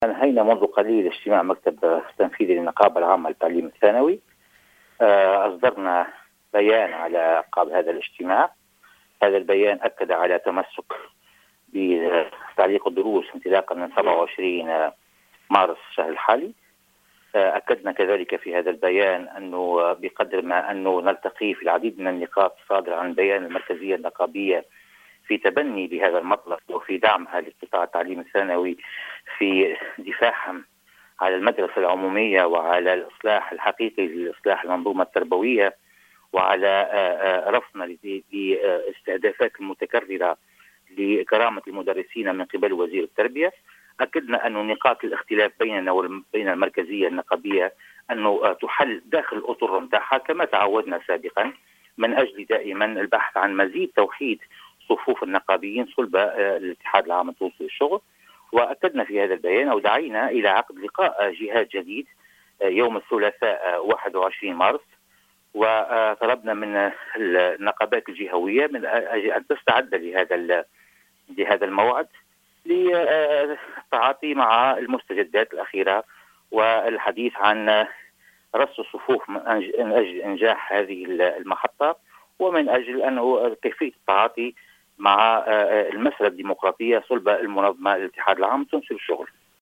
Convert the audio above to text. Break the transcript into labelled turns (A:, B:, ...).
A: أنهينا منذ قليل اجتماع مكتب التنفيذي للنقابة العامة للتعليم الثانوي. أصدرنا بيان على قبل هذا الاجتماع. هذا البيان أكد على تمسك بتعليق الدروس انطلاقا من 27 مارس الشهر الحالي. أكدنا كذلك في هذا البيان أنه بقدر ما أنه نلتقي في العديد من النقاط الصادرة عن بيان المركزية النقابية في تبني لهذا المطلب وفي دعمها لقطاع التعليم الثانوي في دفاعهم على المدرسة العمومية وعلى الإصلاح الحقيقي لإصلاح المنظومة التربوية وعلى رفضنا للاستهدافات المتكررة لكرامة المدرسين من قبل وزير التربية. أكدنا أن نقاط الاختلاف بيننا وبين المركزية النقابية أنه تحل داخل الأطر متاحة كما تعودنا سابقا، من أجل دائما البحث عن مزيد توحيد صفوف النقابيين صلب الاتحاد العام التونسي للشغل. وأكدنا في هذا البيان أو دعينا إلى عقد لقاء جهاد جديد يوم الثلاثاء 21 مارس، وطلبنا من النقابات الجهوية من أجل أن تستعد لهذا الموعد للتعاطي مع المستجدات الأخيرة والحديث عن رص الصفوف من أجل إنجاح هذه المحطة، ومن أجل أنه كيفية التعاطي مع المسألة الديمقراطية صلب المنظمة الاتحاد العام التونسي للشغل.